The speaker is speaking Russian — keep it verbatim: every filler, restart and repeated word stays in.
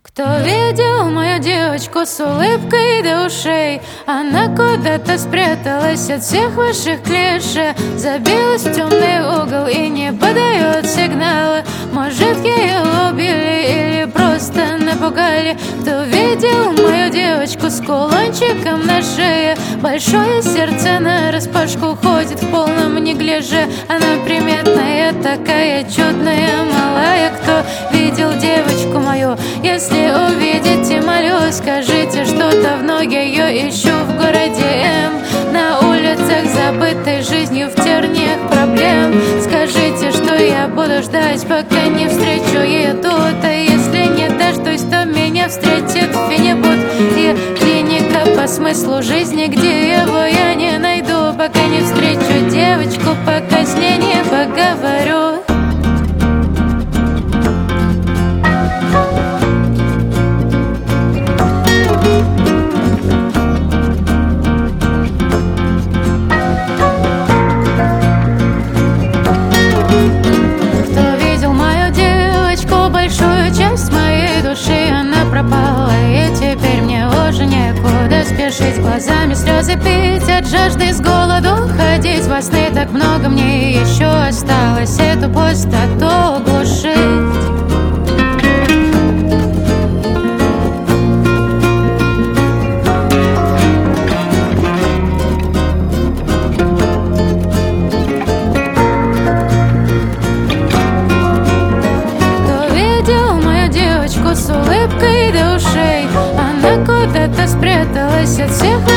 Кто видел мою девочку с улыбкой до ушей? Она куда-то спряталась от всех ваших клише, забилась в темный угол и не подает сигналы. Может, ее убили или просто напугали? Кто видел мою девочку с кулончиком на шее? Большое сердце нараспашку ходит в полном неглиже. Она приметная, такая чудная, малая. Кто видел девочку мою? Если увидите, молю, скажите, что давно я ее ищу в городе М, на улицах забытой жизнью, в терниях проблем. Скажите, что я буду ждать, пока не встречу ее тут. А если не дождусь, то меня встретит Фенибут и клиника по смыслу жизни, где его я не найду, пока не встречу девочку, пока с ней не поговорю. Большую часть моей души она пропала, и теперь мне уже некуда спешить, глазами слезы пить, от жажды с голоду ходить во сны. Так много мне еще осталось эту пустоту глушить. С улыбкой до ушей, она куда-то спряталась от всех